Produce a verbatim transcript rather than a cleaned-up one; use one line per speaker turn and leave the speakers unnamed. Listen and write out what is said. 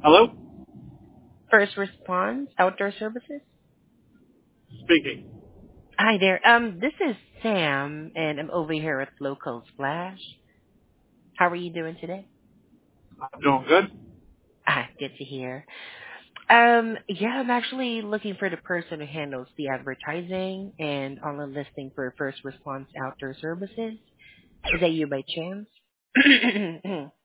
Hello?
First Response Outdoor Services.
Speaking.
Hi there. Um, this is Sam, and I'm over here at Local Splash. How are you doing today?
I'm doing good.
Ah, good to hear. Um, yeah, I'm actually looking for the person who handles the advertising and online listing for First Response Outdoor Services. Is that you by chance?